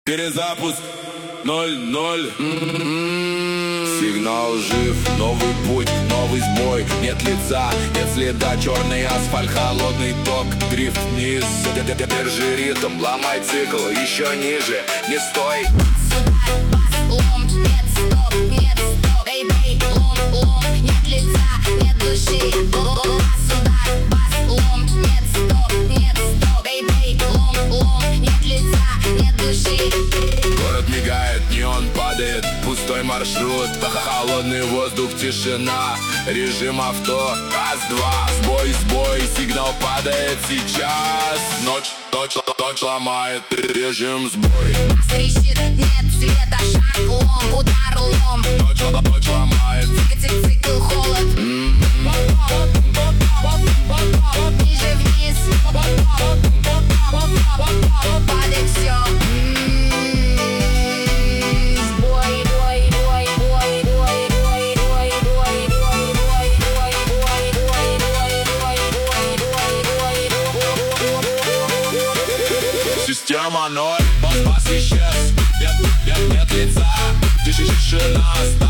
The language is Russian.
Перезапуск 0-0. Сигнал жив, новый путь, новый сбой. Нет лица, нет следа, черный асфальт, холодный ток, дрифт вниз. Держи ритм, ломай цикл, еще ниже, не стой. Сюда бас, лом, нет стоп, нет стоп. Эй, эй, лом, лом, нет лица, нет души. Сюда бас, лом, нет стоп, нет стоп. Эй, эй, лом, лом, нет лица, нет души. Город мигает, неон падает, пустой маршрут, холодный воздух, тишина, режим авто, раз-два, сбой, сбой, сигнал падает сейчас. Ночь ломает, режим сбой. Трещит, нет света, шаг, лом, удар, лом. Ночь ломает, Цикл, холод. Ниже вниз, падает все. Сбой, бой, бой, бой, бой, бой, бой, бой, бой, бой, бой, бой, бой, бой, бой, бой, бой. система ноль, бас исчез, нет лица, тишина.